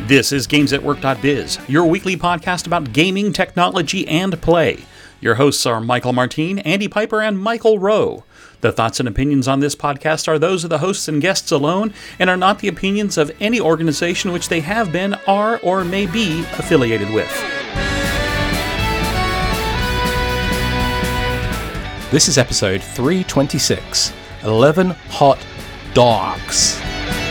This is GamesAtWork.biz, your weekly podcast about gaming, technology, and play. Your hosts are Michael Martin, Andy Piper, and Michael Rowe. The thoughts and opinions on this podcast are those of the hosts and guests alone and are not the opinions of any organization which they have been, are, or may be affiliated with. This is episode 326, 11 Hot Dogs.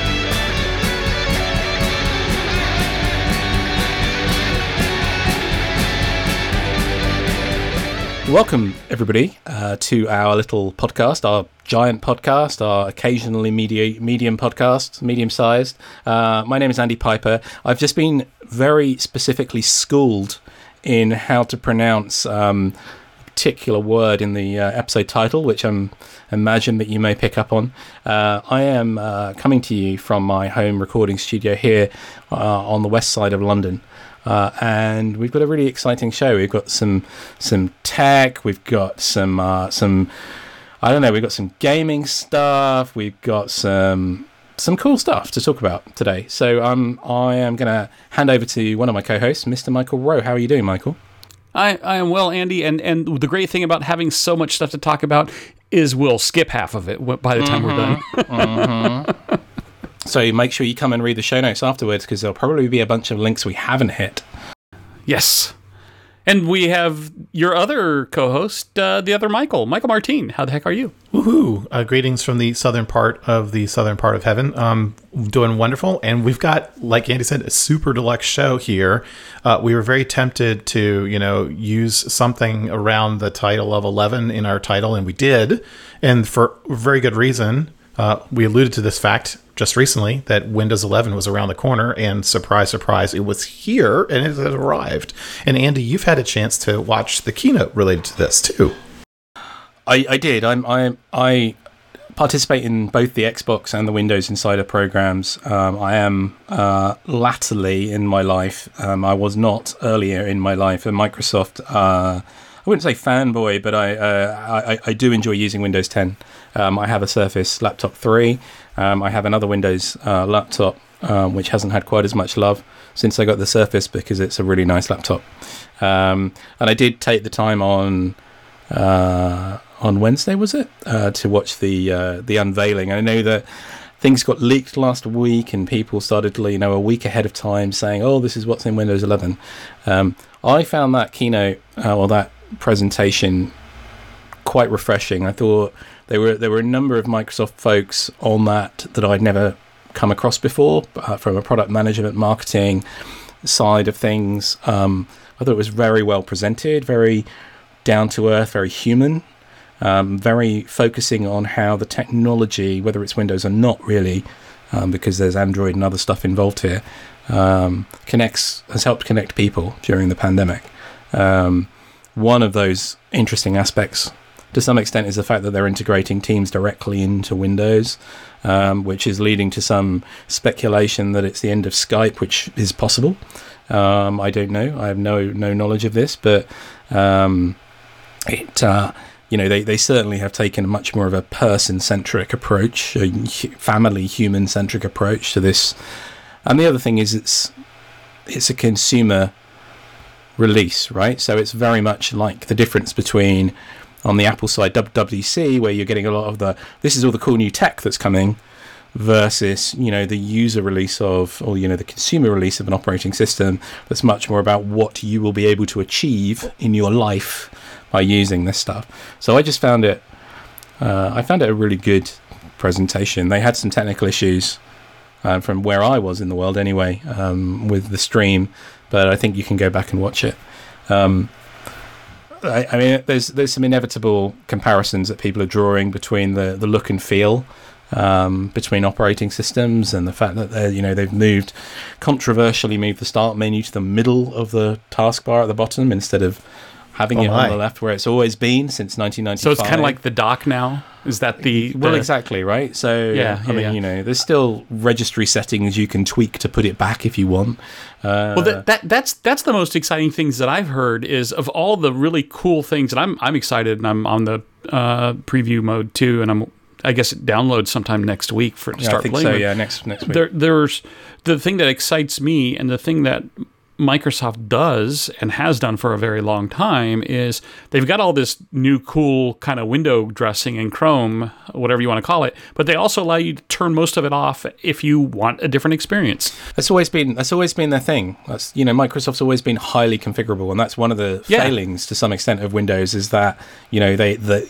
Welcome, everybody, to our little podcast, our giant podcast, our occasionally medium podcast, medium-sized. My name is Andy Piper. I've just been very specifically schooled in how to pronounce a particular word in the episode title, which I imagine that you may pick up on. I am coming to you from my home recording studio here on the west side of London. And we've got a really exciting show. We've got some tech. We've got some I don't know. We've got some gaming stuff. We've got some cool stuff to talk about today. So I am going to hand over to one of my co-hosts, Mr. Michael Rowe. How are you doing, Michael? I am well, Andy. And the great thing about having so much stuff to talk about is we'll skip half of it by the time we're done. So make sure you come and read the show notes afterwards, because there'll probably be a bunch of links we haven't hit. Yes. And we have your other co-host, the other Michael Martin. How the heck are you? Woohoo! Greetings from the southern part of heaven. Doing wonderful. And we've got, like Andy said, a super deluxe show here. We were very tempted to, use something around the title of 11 in our title, and we did. And for very good reason. We alluded to this fact just recently that Windows 11 was around the corner, and surprise, surprise, it was here and it had arrived. And Andy, you've had a chance to watch the keynote related to this too. I did. I participate in both the Xbox and the Windows Insider programs. I am latterly in my life. I was not earlier in my life. A Microsoft. I wouldn't say fanboy, but I do enjoy using Windows 10. I have a Surface Laptop 3. I have another Windows laptop, which hasn't had quite as much love since I got the Surface, because it's a really nice laptop. And I did take the time on Wednesday, was it, to watch the unveiling. I know that things got leaked last week, and people started, a week ahead of time saying, "Oh, this is what's in Windows 11." I found that keynote or that presentation quite refreshing. I thought there were a number of Microsoft folks on that I'd never come across before, from a product management, marketing side of things. I thought it was very well presented, very down to earth, very human, very focusing on how the technology, whether it's Windows or not really, because there's Android and other stuff involved here, has helped connect people during the pandemic. One of those interesting aspects, to some extent, is the fact that they're integrating Teams directly into Windows, which is leading to some speculation that it's the end of Skype, which is possible. I don't know. I have no knowledge of this, but they certainly have taken much more of a person-centric approach, a family, human-centric approach to this. And the other thing is, it's a consumer release, right? So it's very much like the difference between, on the Apple side, WWDC, where you're getting a lot of this is all the cool new tech that's coming, versus, the user release of, or, the consumer release of an operating system that's much more about what you will be able to achieve in your life by using this stuff. So I just found it, a really good presentation. They had some technical issues from where I was in the world anyway, with the stream, but I think you can go back and watch it. I mean, there's some inevitable comparisons that people are drawing between the look and feel between operating systems, and the fact that they've controversially moved the start menu to the middle of the taskbar at the bottom instead of having it on the left where it's always been since 1995. So it's kind of like the dock now? Is that the... Well, exactly, right? So, there's still registry settings you can tweak to put it back if you want. Well, that's the most exciting things that I've heard, is of all the really cool things, and I'm excited, and I'm on the preview mode too, and I'm I guess it downloads sometime next week for it to start playing. So yeah, next week. There's the thing that excites me, and the thing that Microsoft does and has done for a very long time is they've got all this new cool kind of window dressing in Chrome, whatever you want to call it, but they also allow you to turn most of it off if you want a different experience. That's always been their thing. That's, Microsoft's always been highly configurable, and that's one of the failings to some extent of Windows is that they you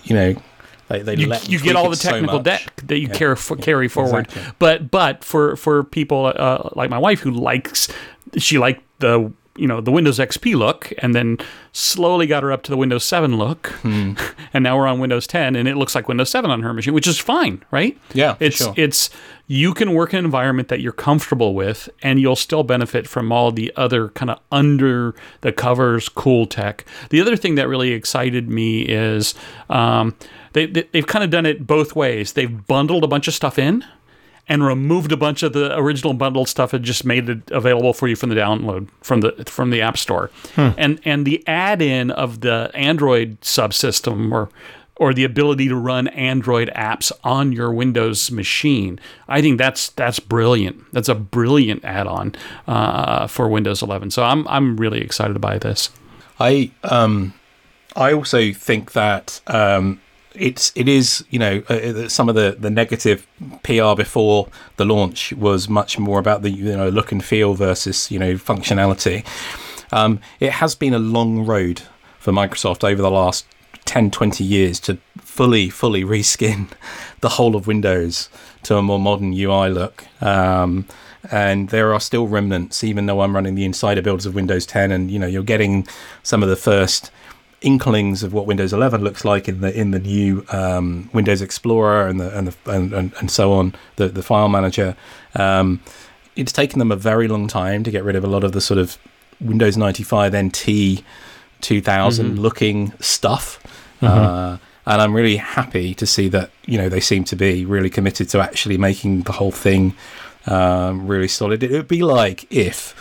let get all the technical debt that you carry forward. Exactly. But for people like my wife who liked the the Windows XP look, and then slowly got her up to the Windows 7 look, and now we're on Windows 10, and it looks like Windows 7 on her machine, which is fine, right? Yeah, it's you can work in an environment that you're comfortable with, and you'll still benefit from all the other kind of under the covers cool tech. The other thing that really excited me is they've kind of done it both ways. They've bundled a bunch of stuff in and removed a bunch of the original bundled stuff and just made it available for you from the download from the App Store. And the add-in of the Android subsystem or the ability to run Android apps on your Windows machine, I think that's brilliant. That's a brilliant add-on for Windows 11. So I'm really excited by this. I also think that it is some of the negative PR before the launch was much more about the look and feel versus functionality. It has been a long road for Microsoft over the last 10-20 years to fully reskin the whole of Windows to a more modern UI look. And there are still remnants, even though I'm running the insider builds of Windows 10, and you're getting some of the first inklings of what Windows 11 looks like in the new Windows Explorer and so on, the file manager. It's taken them a very long time to get rid of a lot of the sort of Windows 95 NT 2000 looking stuff. And I'm really happy to see that they seem to be really committed to actually making the whole thing really solid. It would be like if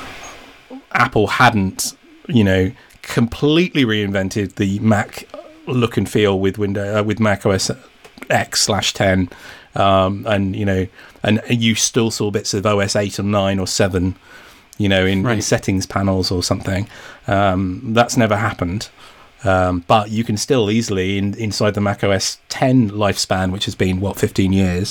Apple hadn't completely reinvented the Mac look and feel with with Mac OS X/10, and you still saw bits of OS 8 or 9 or 7, in settings panels or something. That's never happened. But you can still easily inside the Mac OS 10 lifespan, which has been 15 years,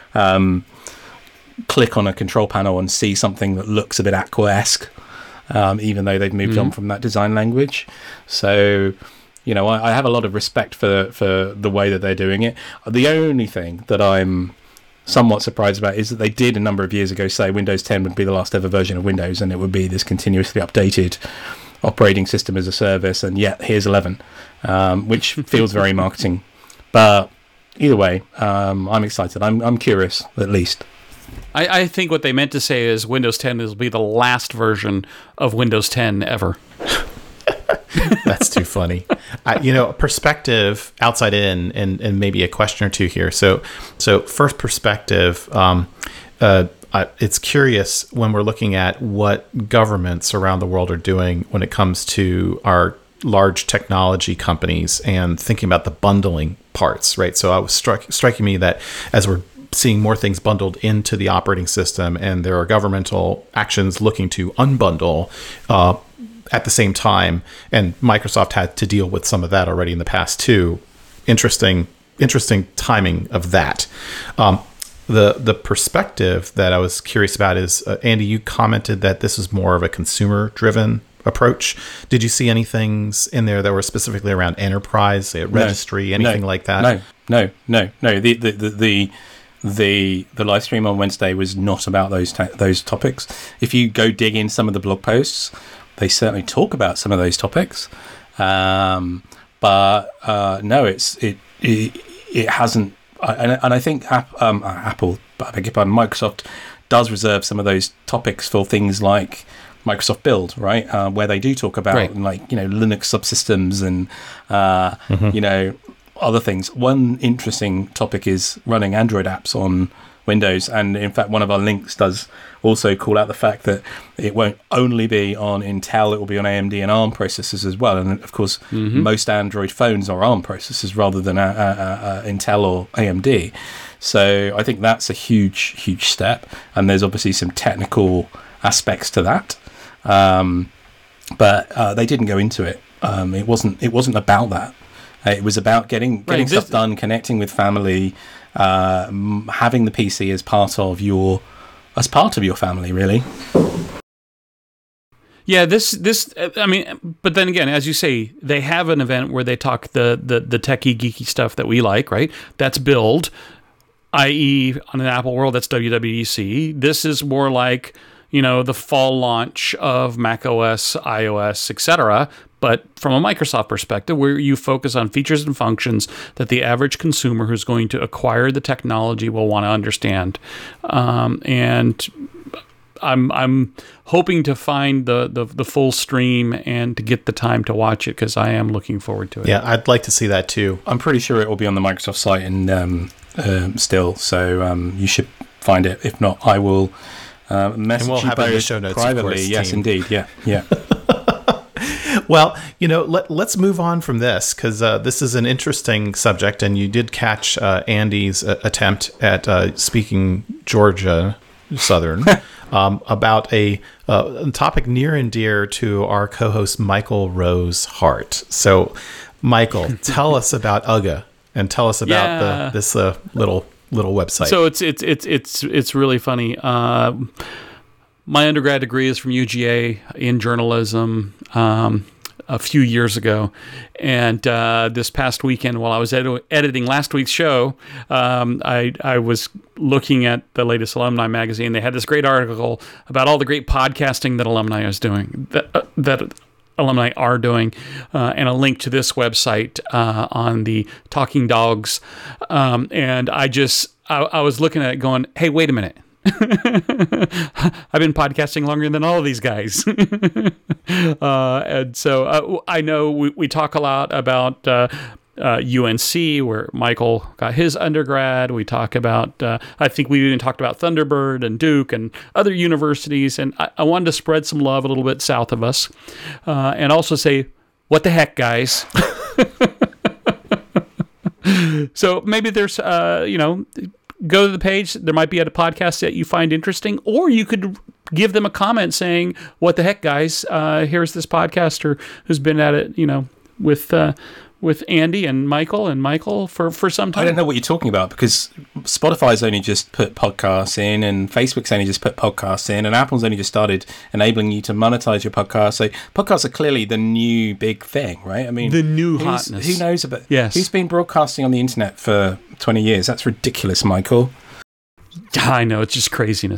click on a control panel and see something that looks a bit Aqua-esque. Even though they've moved on from that design language. So, I have a lot of respect for the way that they're doing it. The only thing that I'm somewhat surprised about is that they did a number of years ago say Windows 10 would be the last ever version of Windows, and it would be this continuously updated operating system as a service, and yet here's 11, which feels very marketing. But either way, I'm excited. I'm curious, at least. I think what they meant to say is Windows 10 will be the last version of Windows 10 ever. That's too funny. Perspective outside in, and maybe a question or two here. So first perspective, it's curious when we're looking at what governments around the world are doing when it comes to our large technology companies and thinking about the bundling parts, right? So I was striking me that as we're seeing more things bundled into the operating system, and there are governmental actions looking to unbundle at the same time, and Microsoft had to deal with some of that already in the past too. Interesting timing of that. The perspective that I was curious about is, Andy, you commented that this is more of a consumer-driven approach. Did you see any things in there that were specifically around enterprise, say, registry, anything like that? No. The live stream on Wednesday was not about those topics. If you go dig in some of the blog posts, they certainly talk about some of those topics. No, it hasn't. And I think Apple, I beg your pardon, Microsoft does reserve some of those topics for things like Microsoft Build, right? Where they do talk about Linux subsystems and other things. One interesting topic is running Android apps on Windows. And in fact, one of our links does also call out the fact that it won't only be on Intel, it will be on AMD and ARM processors as well. And of course, most Android phones are ARM processors rather than Intel or AMD. So I think that's a huge step. And there's obviously some technical aspects to that. But they didn't go into it. It wasn't about that. It was about getting stuff done, connecting with family, having the PC as part of your family, really. Yeah, this. I mean, but then again, as you say, they have an event where they talk the techie, geeky stuff that we like, right? That's Build, i.e., on an Apple world, that's WWDC. This is more like, the fall launch of macOS, iOS, etc., but from a Microsoft perspective, where you focus on features and functions that the average consumer who's going to acquire the technology will want to understand. And I'm hoping to find the full stream and to get the time to watch it, because I am looking forward to it. Yeah, I'd like to see that too. I'm pretty sure it will be on the Microsoft site and still, so you should find it. If not, I will message we'll you have it in the both show notes, privately. of course, yes, team. indeed. Yeah. Well, let's move on from this, because this is an interesting subject, and you did catch Andy's attempt at speaking Georgia Southern about a topic near and dear to our co-host Michael Rowe's heart. So, Michael, tell us about UGA and tell us about this little website. So it's really funny. My undergrad degree is from UGA in journalism a few years ago. And this past weekend, while I was editing last week's show, I was looking at the latest alumni magazine. They had this great article about all the great podcasting that alumni is doing, that alumni are doing, and a link to this website on the Talking Dogs. And I was looking at it going, hey, wait a minute. I've been podcasting longer than all of these guys. And so I know we talk a lot about UNC, where Michael got his undergrad. We talk about, I think we even talked about Thunderbird and Duke and other universities. And I wanted to spread some love a little bit south of us, and also say, what the heck, guys? So maybe there's, go to the page. There might be a podcast that you find interesting, or you could give them a comment saying, what the heck, guys? Here's this podcaster who's been at it, with Andy and Michael for some time. I don't know what you're talking about, because Spotify's only just put podcasts in, and Facebook's only just put podcasts in, and Apple's only just started enabling you to monetize your podcast. So podcasts are clearly the new big thing, right? I mean, the new hotness. Who knows about? Yes. Who's been broadcasting on the internet for 20 years? That's ridiculous, Michael. I know, it's just craziness.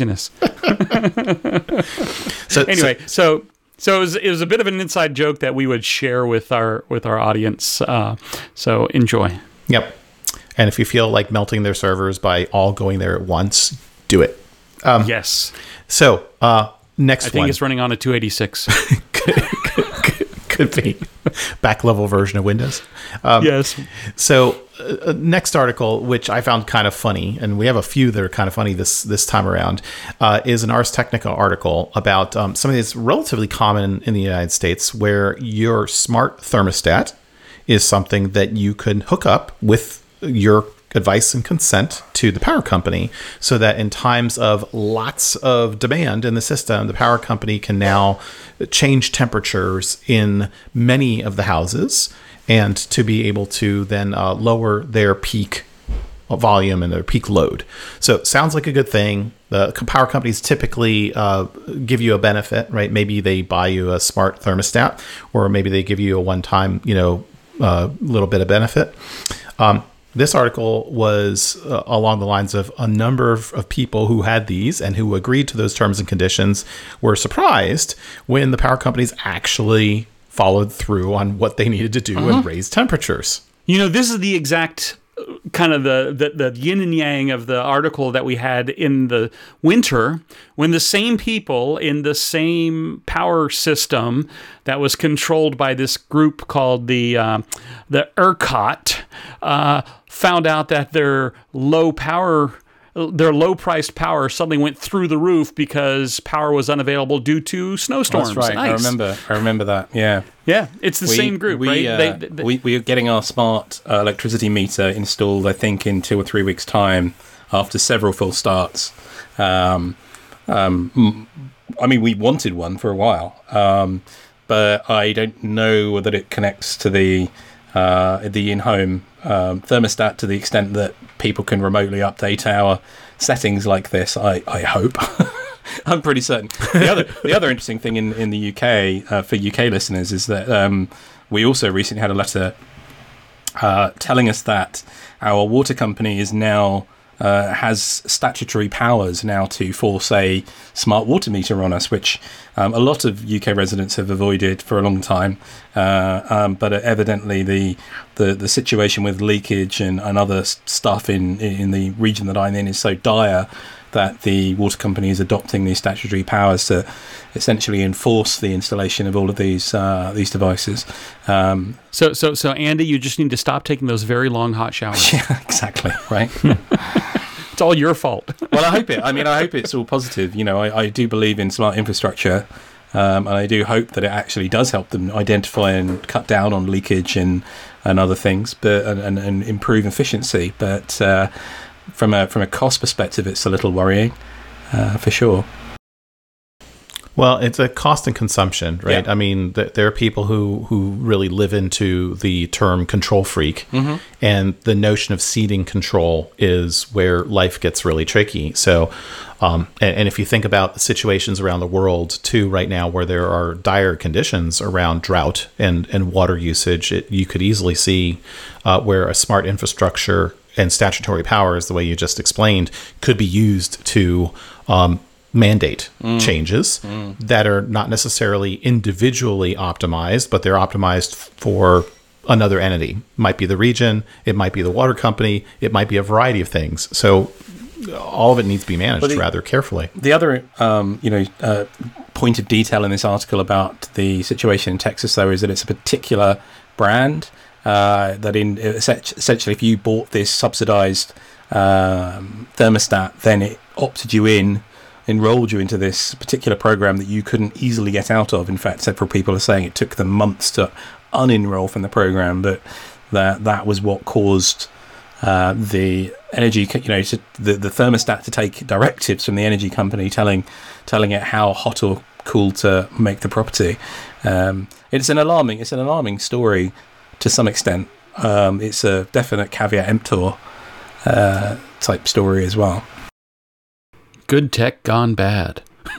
So anyway, so it was a bit of an inside joke that we would share with our audience. So enjoy. Yep. And if you feel like melting their servers by all going there at once, do it. Yes. So next I think it's running on a 286. Could be back level version of Windows. Yes. So next article, which I found kind of funny, and we have a few that are kind of funny this time around, is an Ars Technica article about something that's relatively common in the United States, where your smart thermostat is something that you can hook up with your advice and consent to the power company, so that in times of lots of demand in the system, the power company can now change temperatures in many of the houses, and to be able to then lower their peak volume and their peak load. So it sounds like a good thing. The power companies typically give you a benefit, right? Maybe they buy you a smart thermostat, or maybe they give you a one-time, little bit of benefit. This article was along the lines of a number of people who had these and who agreed to those terms and conditions were surprised when the power companies actually followed through on what they needed to do and raise temperatures. This is the exact kind of the yin and yang of the article that we had in the winter, when the same people in the same power system that was controlled by this group called the ERCOT found out that their low power their low-priced power suddenly went through the roof because power was unavailable due to snowstorms. That's right. Nice. I remember that. Yeah. Yeah, it's the same group, right? We are getting our smart electricity meter installed, I think, in 2 or 3 weeks' time after several full starts. I mean, we wanted one for a while, but I don't know whether it connects to the in-home thermostat to the extent that people can remotely update our settings like this. I hope. I'm pretty certain. The other interesting thing in the UK for UK listeners is that we also recently had a letter telling us that our water company is now has statutory powers now to force a smart water meter on us, which a lot of UK residents have avoided for a long time. But evidently the situation with leakage and other stuff in the region that I'm in is so dire that the water company is adopting these statutory powers to essentially enforce the installation of all of these devices. So Andy, you just need to stop taking those very long hot showers. Yeah, exactly. Right. It's all your fault. Well, I hope it's all positive. You know, I do believe in smart infrastructure, and I do hope that it actually does help them identify and cut down on leakage and other things, but and improve efficiency. But from a cost perspective, it's a little worrying, for sure. Well, it's a cost and consumption, right? Yeah. I mean, there are people who really live into the term control freak, and the notion of ceding control is where life gets really tricky. So, and if you think about the situations around the world too, right now, where there are dire conditions around drought and water usage, you could easily see where a smart infrastructure and statutory powers, the way you just explained, could be used to mandate changes that are not necessarily individually optimized, but they're optimized for another entity. Might be the region, it might be the water company, it might be a variety of things. So all of it needs to be managed rather carefully. The other point of detail in this article about the situation in Texas, though, is that it's a particular brand that essentially if you bought this subsidized thermostat, then it enrolled you into this particular program that you couldn't easily get out of. In fact, several people are saying it took them months to unenroll from the program, but that was what caused the energy, the thermostat to take directives from the energy company telling it how hot or cool to make the property. It's an alarming story to some extent. It's a definite caveat emptor type story as well. Good tech gone bad.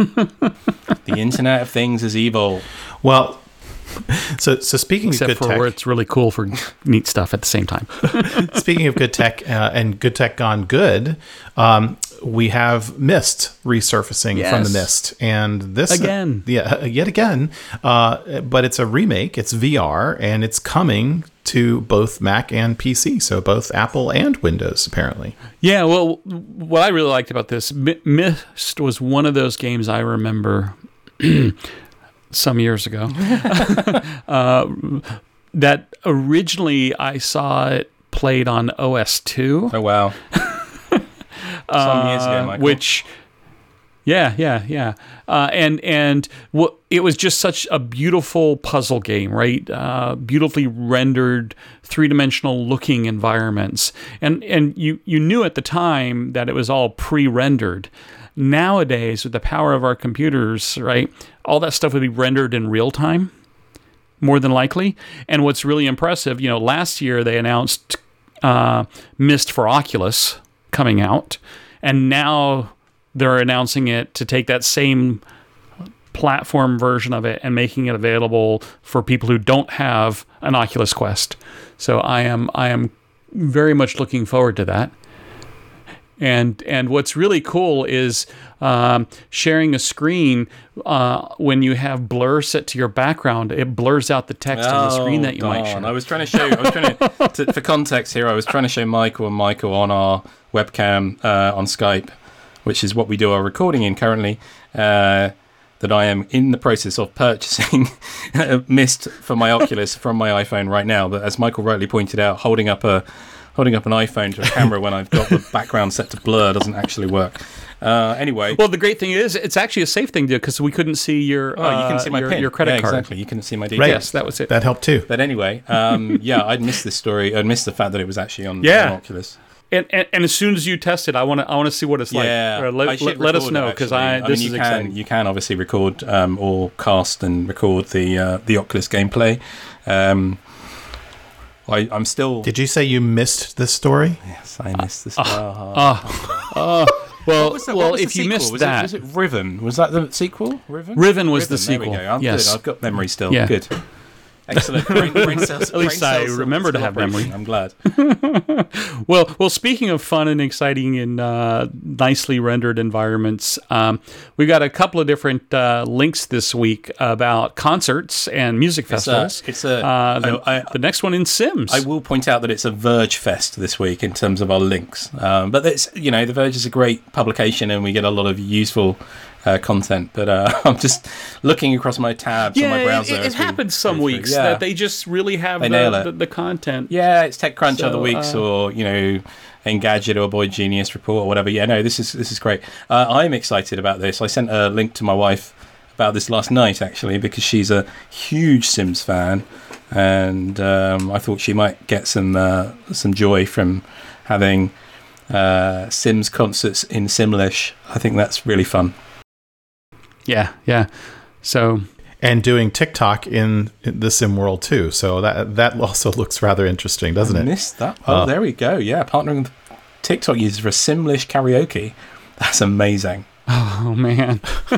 The Internet of Things is evil. Well, so speaking Except of good for tech, where it's really cool for neat stuff at the same time. speaking of good tech and good tech gone good, we have Myst resurfacing from the Mist, and this again, yet again. But it's a remake. It's VR, and it's coming to both Mac and PC, so both Apple and Windows, apparently. Yeah, well, what I really liked about this, Myst was one of those games I remember some years ago that originally I saw it played on OS2. Oh, wow. Some years ago, Michael. Which... Yeah. And what it was just such a beautiful puzzle game, right? Beautifully rendered, three-dimensional looking environments. And you knew at the time that it was all pre-rendered. Nowadays, with the power of our computers, right, all that stuff would be rendered in real time, more than likely. And what's really impressive, last year they announced Myst for Oculus coming out, and now they're announcing it to take that same platform version of it and making it available for people who don't have an Oculus Quest. So I am very much looking forward to that. And what's really cool is sharing a screen when you have blur set to your background. It blurs out the text on the screen that you might share. I was trying to for context here, I was trying to show Michael on our webcam on Skype, which is what we do our recording in currently, that I am in the process of purchasing Myst for my Oculus from my iPhone right now. But as Michael rightly pointed out, holding up a holding up an iPhone to a camera when I've got the background set to blur doesn't actually work. Anyway. Well, the great thing is, it's actually a safe thing to do because we couldn't see your you can see my PIN. your credit card. Exactly. You couldn't see my details. Right. Yes, that was it. That helped too. But anyway, I'd missed this story. I'd missed the fact that it was actually on Oculus. And as soon as you test it, I want to see what it's like. Yeah, let us know because this is exciting. You can obviously record or cast and record the Oculus gameplay. I'm still. Did you say you missed this story? Yes, I missed this. Well, if you missed that, was it Riven? Was that the sequel? Riven was the sequel. There we go. Yes, good. I've got memory still. Yeah. Good. Excellent. Brain cells, at least I remember to have memory. I'm glad. Well. Speaking of fun and exciting and nicely rendered environments, we got a couple of different links this week about concerts and music festivals. The next one in Sims. I will point out that it's a Verge Fest this week in terms of our links, but it's the Verge is a great publication and we get a lot of useful content, but I'm just looking across my tabs on my browser. It happens some weeks that they just really have the content. Yeah, it's TechCrunch other weeks, or Engadget or Boy Genius Report or whatever. Yeah, no, this is great. I'm excited about this. I sent a link to my wife about this last night actually because she's a huge Sims fan, and I thought she might get some joy from having Sims concerts in Simlish. I think that's really fun. Yeah. So, and doing TikTok in the Sim world too. So that also looks rather interesting, doesn't it? I missed that. Oh, there we go. Yeah, partnering with TikTok users for Simlish karaoke. That's amazing. Oh man.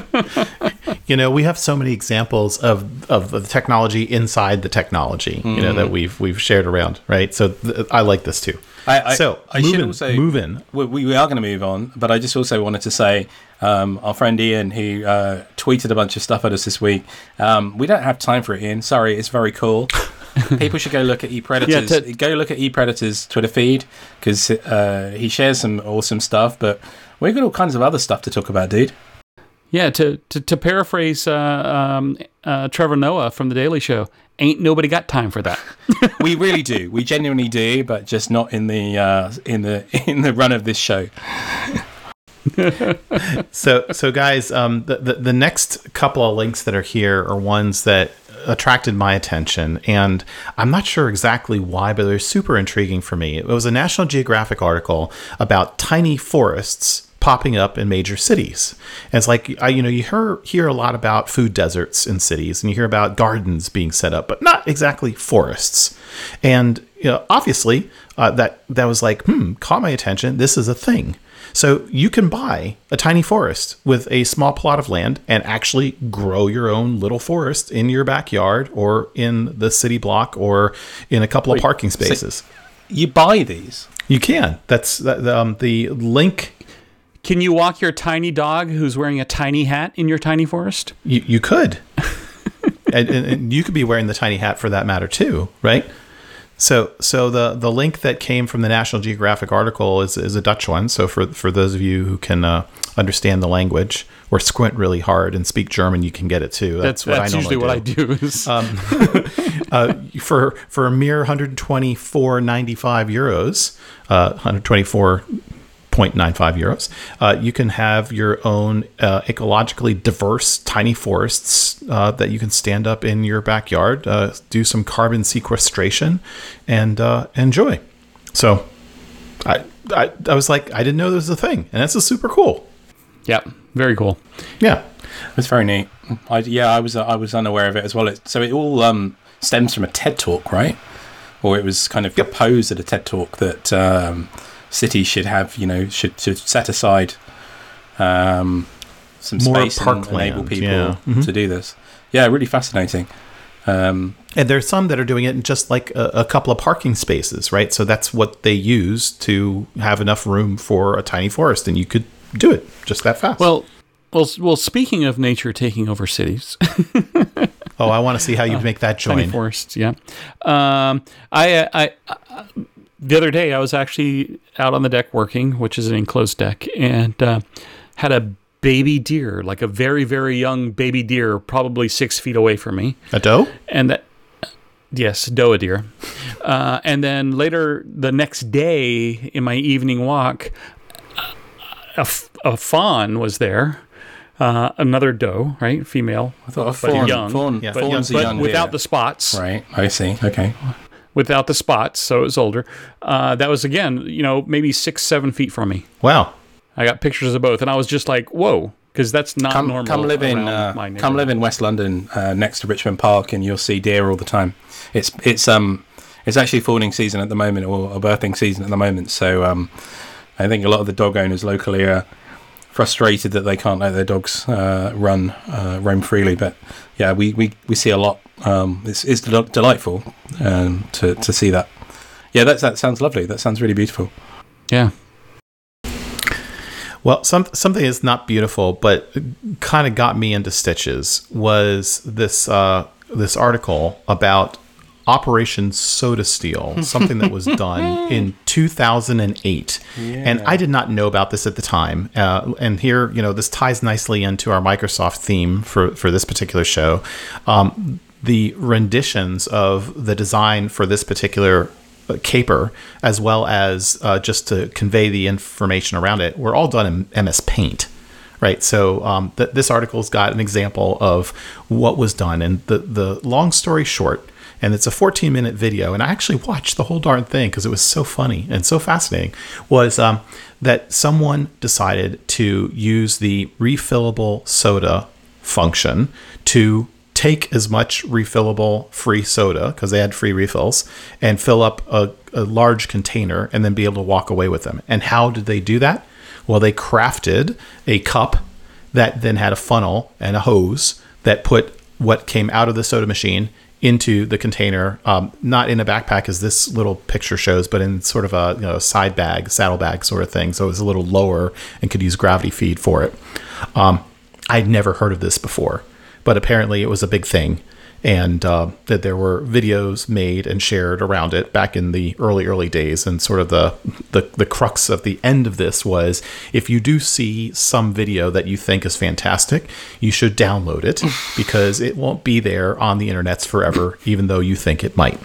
We have so many examples of the technology inside the technology, that we've shared around, right? So I like this too. I should also move in. We are going to move on, but I just also wanted to say, our friend Ian, who tweeted a bunch of stuff at us this week, we don't have time for it, Ian. Sorry, it's very cool. People should go look at ePredators. Go look at ePredators' Twitter feed because he shares some awesome stuff, but we've got all kinds of other stuff to talk about, dude. Yeah, to paraphrase Trevor Noah from The Daily Show, ain't nobody got time for that. We really do. We genuinely do, but just not in the run of this show. So guys, the next couple of links that are here are ones that attracted my attention, and I'm not sure exactly why, but they're super intriguing for me. It was a National Geographic article about tiny forests popping up in major cities. And it's like, you hear a lot about food deserts in cities, and you hear about gardens being set up, but not exactly forests. And obviously, that was like, caught my attention. This is a thing. So you can buy a tiny forest with a small plot of land and actually grow your own little forest in your backyard or in the city block or in a couple of parking spaces. So you buy these? You can. That's the link. Can you walk your tiny dog who's wearing a tiny hat in your tiny forest? You could. and you could be wearing the tiny hat for that matter too, right? So the link that came from the National Geographic article is a Dutch one. So for those of you who can understand the language or squint really hard and speak German, you can get it too. That's usually what I do. For a mere €124.95, 124.95 euros, you can have your own ecologically diverse tiny forests that you can stand up in your backyard, do some carbon sequestration, and enjoy. So I was like, I didn't know there was a thing, and that's super cool. Yep, very cool. Yeah, it's very neat. I was unaware of it as well. So it all stems from a TED Talk, right? Or it was kind of proposed at a TED Talk that cities should have, should set aside some more space parkland, and enable people to do this. Yeah, really fascinating. And there's some that are doing it in just like a couple of parking spaces, right? So that's what they use to have enough room for a tiny forest, and you could do it just that fast. Well. Speaking of nature taking over cities. Oh, I want to see how you make that join. Tiny forests, yeah. I the other day I was actually out on the deck working, which is an enclosed deck, and had a baby deer, like a very, very young baby deer, probably 6 feet away from me. A doe? And that, yes, doe deer. And then later the next day in my evening walk, a fawn was there. Another doe, right? Female. I thought a but fawn. young. Fawn's a young without deer. the spots. Right, I see. Okay. Without the spots, so it was older. That was, again, maybe 6-7 feet from me. Wow. I got pictures of both, and I was just like, whoa, because that's not normal. Come live in West London, next to Richmond Park, and you'll see deer all the time. It's actually fawning season at the moment, or a birthing season at the moment. So I think a lot of the dog owners locally are frustrated that they can't let their dogs roam freely. But yeah, we see a lot. It's delightful to see that. Yeah, that sounds lovely. That sounds really beautiful. Yeah. Well, something that's not beautiful, but kind of got me into stitches was this article about Operation Soda Steel, something that was done in 2008. Yeah. And I did not know about this at the time. And here, this ties nicely into our Microsoft theme for this particular show. The renditions of the design for this particular caper, as well as just to convey the information around it, were all done in MS Paint. Right, so this article's got an example of what was done. And the long story short, and it's a 14-minute video, and I actually watched the whole darn thing because it was so funny and so fascinating, was that someone decided to use the refillable soda function to take as much refillable free soda, because they had free refills, and fill up a large container and then be able to walk away with them. And how did they do that? Well, they crafted a cup that then had a funnel and a hose that put what came out of the soda machine into the container, not in a backpack as this little picture shows, but in sort of a side bag, saddle bag sort of thing. So it was a little lower and could use gravity feed for it. I'd never heard of this before, but apparently it was a big thing. And that there were videos made and shared around it back in the early days. And sort of the crux of the end of this was, if you do see some video that you think is fantastic, you should download it, because it won't be there on the internets forever, even though you think it might.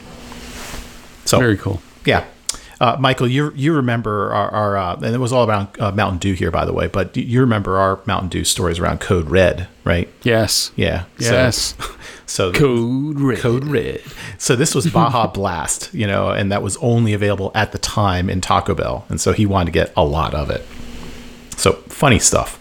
So very cool. Yeah. Michael, you remember our and it was all around Mountain Dew here, by the way, but you remember our Mountain Dew stories around Code Red, right? Yes. Yeah. Yes. So Code Red. So this was Baja Blast, and that was only available at the time in Taco Bell. And so he wanted to get a lot of it. So funny stuff.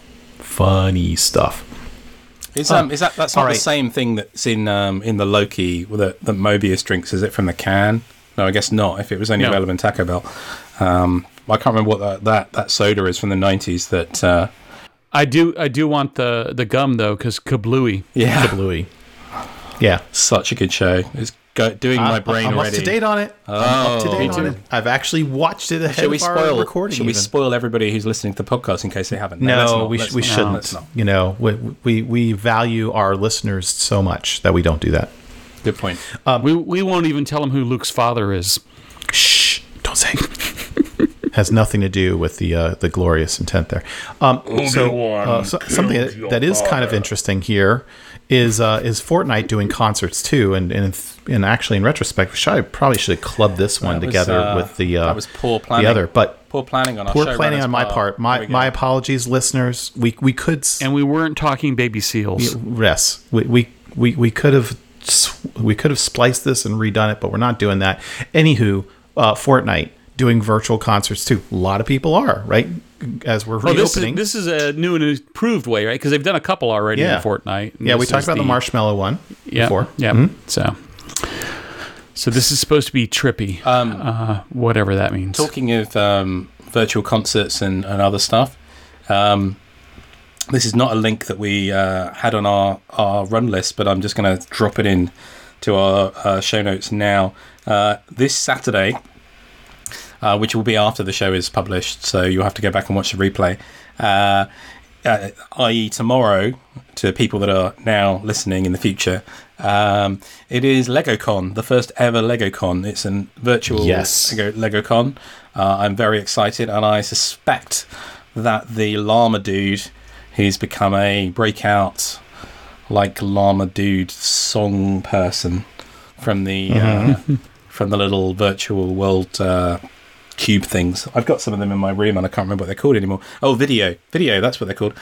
That's not the same thing that's in the Loki that Mobius drinks, is it, from the can? No, I guess not, if it was only available in Taco Bell. I can't remember what that soda is from the 90s that... I do want the gum, though, because Kablooey. Yeah. Kablooey. Yeah. Such a good show. It's doing my brain I'm already. I'm up to date on it. I've actually watched it ahead of our recording. Should we spoil everybody who's listening to the podcast in case they haven't? No, we shouldn't. We value our listeners so much that we don't do that. Good point. We won't even tell them who Luke's father is. Shh! Don't say. Has nothing to do with the glorious intent there. So something that is kind of interesting here is Fortnite doing concerts too, and actually in retrospect, I probably should have clubbed this one together with the that was poor planning. The other, but poor planning on our poor planning on my part. My apologies, listeners. We could, and we weren't talking baby seals. Yes, we could have spliced this and redone it, but we're not doing that. Anywho, Fortnite doing virtual concerts too. A lot of people are, right? As we're reopening. This is a new and improved way, right? Because they've done a couple already in Fortnite. Yeah, we talked about the Marshmallow one before. Yeah. Mm-hmm. So this is supposed to be trippy, whatever that means. Talking of virtual concerts and other stuff, this is not a link that we had on our run list, but I'm just going to drop it in to our show notes now. This Saturday, which will be after the show is published, so you'll have to go back and watch the replay, i.e. tomorrow, to people that are now listening in the future, it is LegoCon, the first ever LegoCon. It's a virtual LegoCon. I'm very excited, and I suspect that the Llama Dude, who's become a breakout Llama Dude song person from the from the little virtual world cube things. I've got some of them in my room, and I can't remember what they're called anymore. Oh, video. That's what they're called.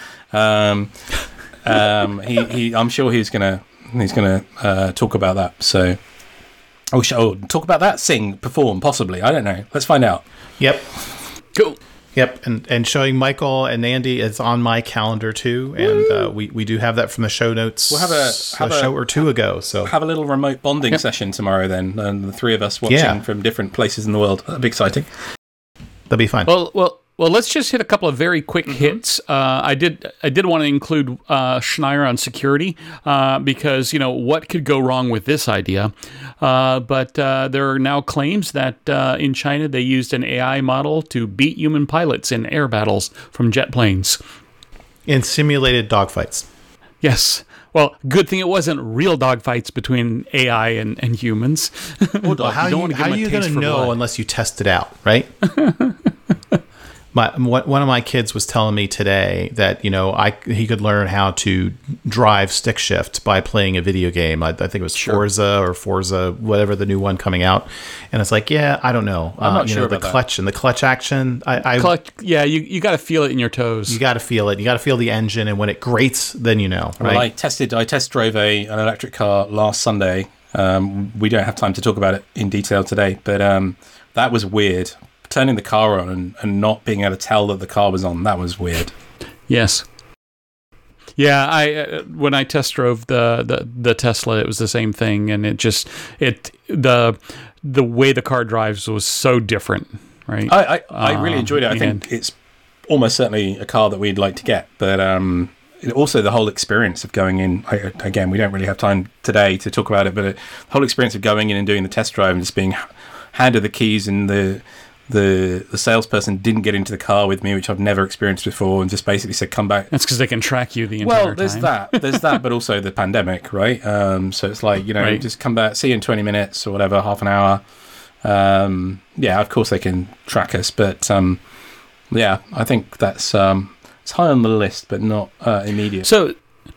I'm sure he's gonna talk about that. So, talk about that. Sing, perform, possibly. I don't know. Let's find out. Yep. Cool. Yep, and showing Michael and Andy is on my calendar too, and we do have that from the show notes. We'll have a show or two ago. So have a little remote bonding session tomorrow then, and the three of us watching from different places in the world. That'd be exciting. That'd be fun. Well, let's just hit a couple of very quick hits. I did want to include Schneier on security because, what could go wrong with this idea? But there are now claims that in China they used an AI model to beat human pilots in air battles from jet planes. In simulated dogfights. Yes. Well, good thing it wasn't real dogfights between AI and humans. Well, how are you going to know unless you test it out, right? One of my kids was telling me today that he could learn how to drive stick shift by playing a video game. I think it was Forza, whatever the new one coming out. And it's like, I don't know. I'm not sure about the clutch and the clutch action. You got to feel it in your toes. You got to feel it. You got to feel the engine, and when it grates, then right? Well, I test drove an electric car last Sunday. We don't have time to talk about it in detail today, but that was weird. Turning the car on and not being able to tell that the car was on, that was weird. Yes. Yeah, when I test drove the Tesla, it was the same thing, and the way the car drives was so different, right? I really enjoyed it. I think it's almost certainly a car that we'd like to get, but also the whole experience of going in. Again, we don't really have time today to talk about it, but the whole experience of going in and doing the test drive and just being handed the keys, and the salesperson didn't get into the car with me, which I've never experienced before, and just basically said, "Come back." That's because they can track you the entire time. Well, there's that, but also the pandemic, right? So it's like, right. Just come back, see you in 20 minutes or whatever, half an hour. Of course they can track us, but I think that's it's high on the list, but not immediate. So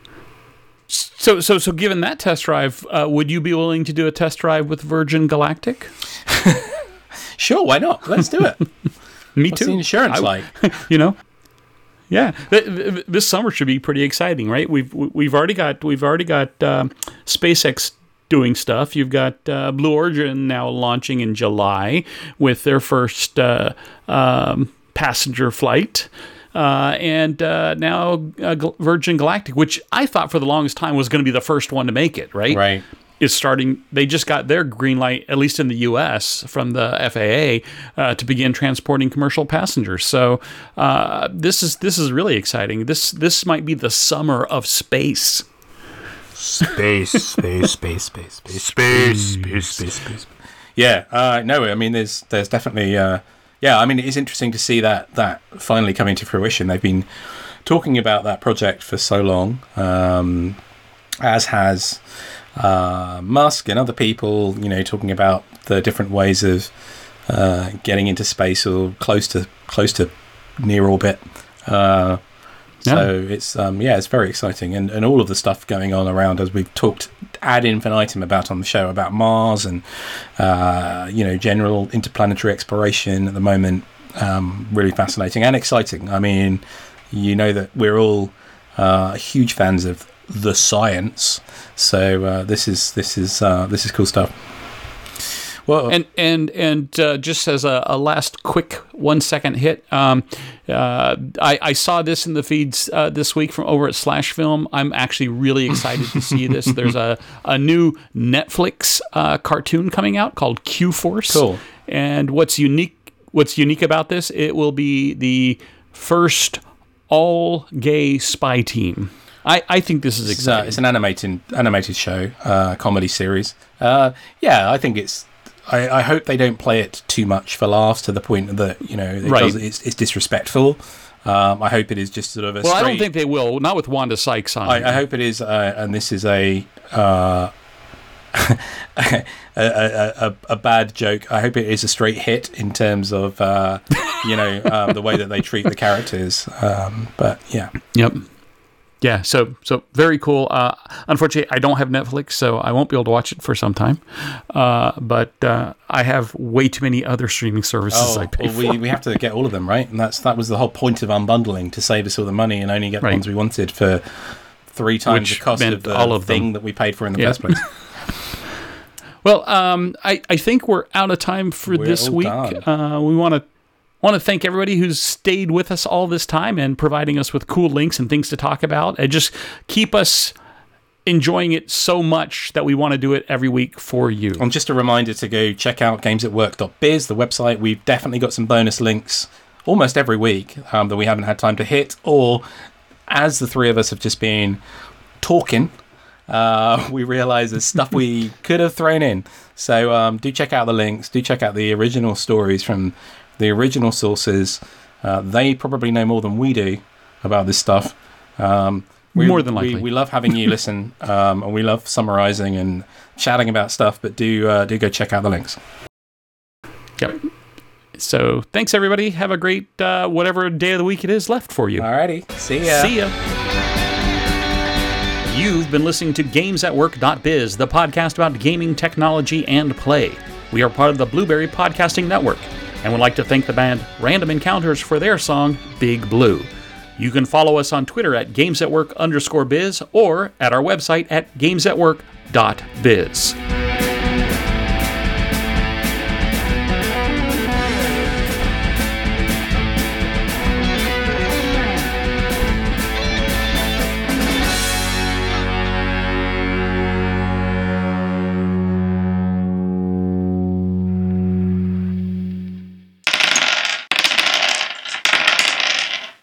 given that test drive, would you be willing to do a test drive with Virgin Galactic? Sure, why not? Let's do it. Me What's too. the insurance like? Yeah. This summer should be pretty exciting, right? We've already got SpaceX doing stuff. You've got Blue Origin now launching in July with their first passenger flight. And now Virgin Galactic, which I thought for the longest time was going to be the first one to make it, right? Right. Is starting. They just got their green light, at least in the U.S., from the FAA to begin transporting commercial passengers. So this is really exciting. This might be the summer of space. Space. Yeah. No. I mean, there's definitely. I mean, it is interesting to see that finally coming to fruition. They've been talking about that project for so long, as has Musk and other people, talking about the different ways of getting into space or close to near orbit. So it's it's very exciting, and all of the stuff going on around, as we've talked ad infinitum about on the show, about Mars and general interplanetary exploration at the moment. Really fascinating and exciting. I mean, that we're all huge fans of the science, so this is cool stuff. Well, and just as a last quick 1 second hit, I saw this in the feeds this week from over at Slash Film. I'm actually really excited to see this. There's a new Netflix cartoon coming out called Q-Force. Cool. And what's unique about this? It will be the first all-gay spy team. I think this is exciting. It's an animated show, comedy series. I think it's. I hope they don't play it too much for laughs to the point that it's disrespectful. I hope it is just sort of a. Well, I don't think they will. Not with Wanda Sykes on. I hope it is, and this is a bad joke. I hope it is a straight hit in terms of the way that they treat the characters. But yeah. Yep. Yeah, so very cool. Unfortunately, I don't have Netflix, so I won't be able to watch it for some time. But I have way too many other streaming services I pay for. We have to get all of them, right? And that was the whole point of unbundling, to save us all the money and only get the ones we wanted for 3 times the cost of the thing that we paid for in the first place. Well, I think we're out of time for this week. We want to thank everybody who's stayed with us all this time and providing us with cool links and things to talk about, and just keep us enjoying it so much that we want to do it every week for you. And just a reminder to go check out gamesatwork.biz, the website. We've definitely got some bonus links almost every week that we haven't had time to hit, or as the 3 of us have just been talking, we realize there's stuff we could have thrown in. So do check out the links, do check out the original stories from the original sources. They probably know more than we do about this stuff. More than likely. We love having you listen, and we love summarizing and chatting about stuff, but do go check out the links. Yep. So thanks, everybody. Have a great whatever day of the week it is left for you. Alrighty. See ya. See ya. You've been listening to GamesAtWork.biz, the podcast about gaming, technology, and play. We are part of the Blueberry Podcasting Network, and would like to thank the band Random Encounters for their song, Big Blue. You can follow us on Twitter at GamesAtWork_biz or at our website at GamesAtWork.biz.